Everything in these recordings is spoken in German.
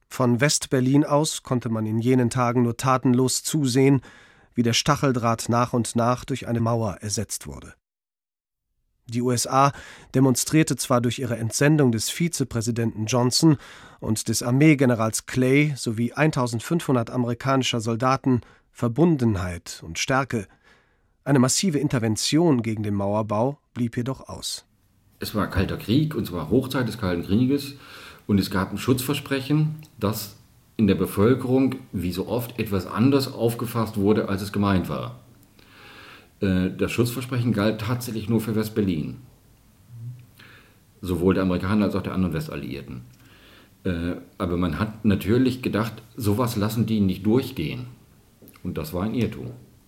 Von West-Berlin aus konnte man in jenen Tagen nur tatenlos zusehen, wie der Stacheldraht nach und nach durch eine Mauer ersetzt wurde. Die USA demonstrierte zwar durch ihre Entsendung des Vizepräsidenten Johnson und des Armeegenerals Clay sowie 1500 amerikanischer Soldaten Verbundenheit und Stärke. Eine massive Intervention gegen den Mauerbau blieb jedoch aus. Es war Kalter Krieg, und zwar Hochzeit des Kalten Krieges, und es gab ein Schutzversprechen, das in der Bevölkerung wie so oft etwas anders aufgefasst wurde, als es gemeint war. Das Schutzversprechen galt tatsächlich nur für West-Berlin, sowohl der Amerikaner als auch der anderen Westalliierten. Aber man hat natürlich gedacht, sowas lassen die nicht durchgehen. Und das war ein Irrtum.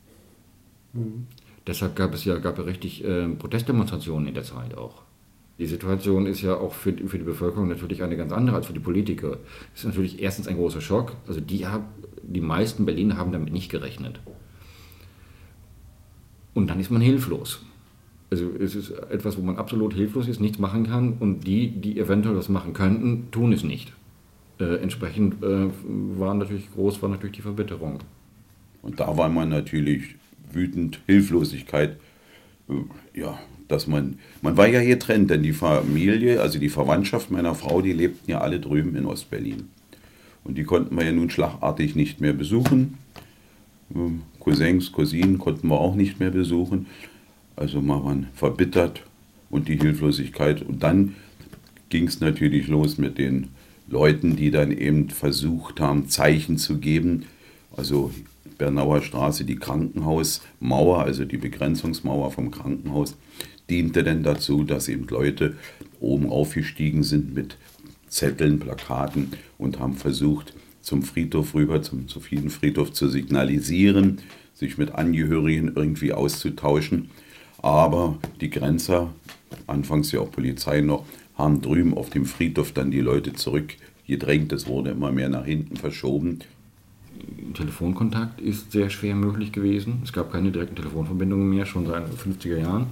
Deshalb gab es ja richtig Protestdemonstrationen in der Zeit auch. Die Situation ist ja auch für die Bevölkerung natürlich eine ganz andere als für die Politiker. Es ist natürlich erstens ein großer Schock. Also die meisten Berliner haben damit nicht gerechnet. Und dann ist man hilflos. Also es ist etwas, wo man absolut hilflos ist, nichts machen kann. Und die eventuell was machen könnten, tun es nicht. Entsprechend war natürlich die Verbitterung. Und da war man natürlich wütend, Hilflosigkeit. Ja, dass man war ja getrennt, denn die Familie, also die Verwandtschaft meiner Frau, die lebten ja alle drüben in Ostberlin. Und die konnten wir ja nun schlagartig nicht mehr besuchen. Cousins, Cousinen konnten wir auch nicht mehr besuchen. Also war man verbittert und die Hilflosigkeit. Und dann ging es natürlich los mit den Leuten, die dann eben versucht haben, Zeichen zu geben. Also Bernauer Straße, die Krankenhausmauer, also die Begrenzungsmauer vom Krankenhaus, diente denn dazu, dass eben Leute oben aufgestiegen sind mit Zetteln, Plakaten und haben versucht, zum Friedhof rüber, zum Sophienfriedhof zu signalisieren, sich mit Angehörigen irgendwie auszutauschen. Aber die Grenzer, anfangs ja auch Polizei noch, haben drüben auf dem Friedhof dann die Leute zurückgedrängt. Es wurde immer mehr nach hinten verschoben. Telefonkontakt ist sehr schwer möglich gewesen. Es gab keine direkten Telefonverbindungen mehr, schon seit den 50er Jahren.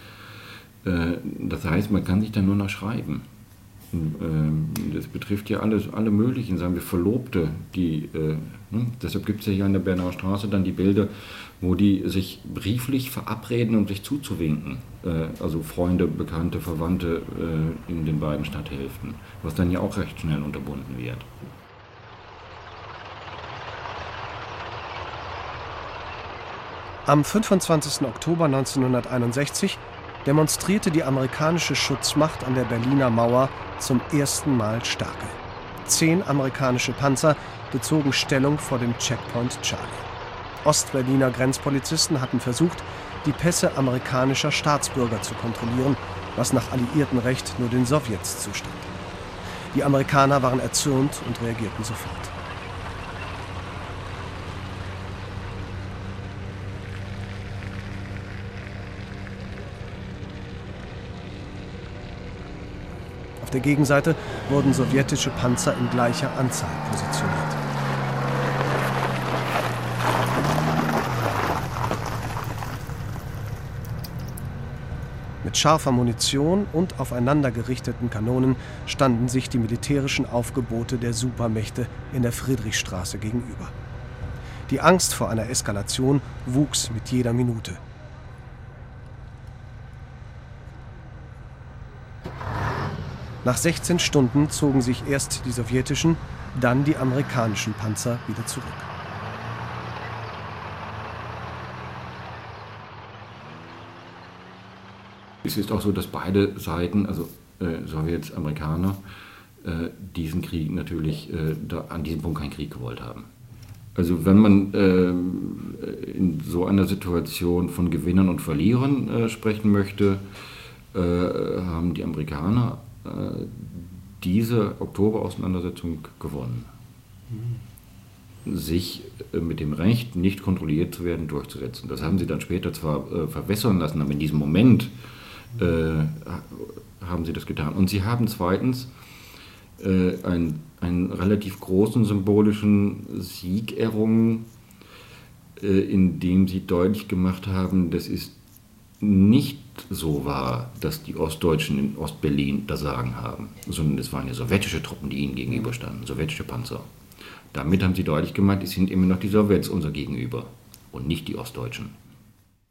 Das heißt, man kann sich dann nur noch schreiben. Das betrifft ja alle möglichen, sagen wir Verlobte, deshalb gibt es ja hier an der Bernauer Straße dann die Bilder, wo die sich brieflich verabreden, um sich zuzuwinken. Also Freunde, Bekannte, Verwandte in den beiden Stadthälften, was dann ja auch recht schnell unterbunden wird. Am 25. Oktober 1961 demonstrierte die amerikanische Schutzmacht an der Berliner Mauer zum ersten Mal Stärke. 10 amerikanische Panzer bezogen Stellung vor dem Checkpoint Charlie. Ostberliner Grenzpolizisten hatten versucht, die Pässe amerikanischer Staatsbürger zu kontrollieren, was nach Alliiertenrecht nur den Sowjets zustand. Die Amerikaner waren erzürnt und reagierten sofort. Auf der Gegenseite wurden sowjetische Panzer in gleicher Anzahl positioniert. Mit scharfer Munition und aufeinander gerichteten Kanonen standen sich die militärischen Aufgebote der Supermächte in der Friedrichstraße gegenüber. Die Angst vor einer Eskalation wuchs mit jeder Minute. Nach 16 Stunden zogen sich erst die sowjetischen, dann die amerikanischen Panzer wieder zurück. Es ist auch so, dass beide Seiten, also Sowjets, Amerikaner, diesen Krieg natürlich an diesem Punkt keinen Krieg gewollt haben. Also wenn man in so einer Situation von Gewinnern und Verlierern sprechen möchte, haben die Amerikaner diese Oktoberauseinandersetzung gewonnen. Sich mit dem Recht, nicht kontrolliert zu werden, durchzusetzen. Das haben sie dann später zwar verwässern lassen, aber in diesem Moment haben sie das getan. Und sie haben zweitens einen relativ großen symbolischen Sieg errungen, indem sie deutlich gemacht haben, das ist nicht so war, dass die Ostdeutschen in Ostberlin das Sagen haben, sondern es waren ja sowjetische Truppen, die ihnen gegenüberstanden, sowjetische Panzer. Damit haben sie deutlich gemacht, es sind immer noch die Sowjets unser Gegenüber und nicht die Ostdeutschen.